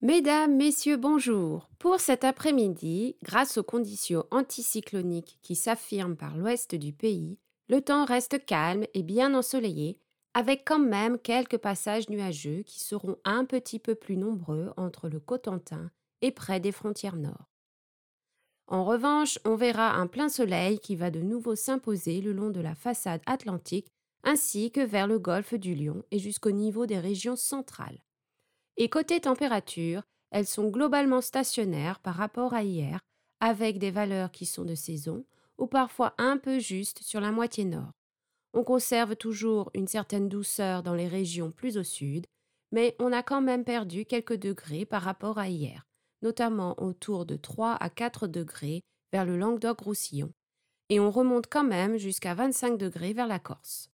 Mesdames, Messieurs, bonjour. Pour cet après-midi, grâce aux conditions anticycloniques qui s'affirment par l'ouest du pays, le temps reste calme et bien ensoleillé, avec quand même quelques passages nuageux qui seront un petit peu plus nombreux entre le Cotentin et près des frontières nord. En revanche, on verra un plein soleil qui va de nouveau s'imposer le long de la façade atlantique ainsi que vers le golfe du Lion et jusqu'au niveau des régions centrales. Et côté température, elles sont globalement stationnaires par rapport à hier, avec des valeurs qui sont de saison ou parfois un peu justes sur la moitié nord. On conserve toujours une certaine douceur dans les régions plus au sud, mais on a quand même perdu quelques degrés par rapport à hier, notamment autour de 3 à 4 degrés vers le Languedoc-Roussillon, et on remonte quand même jusqu'à 25 degrés vers la Corse.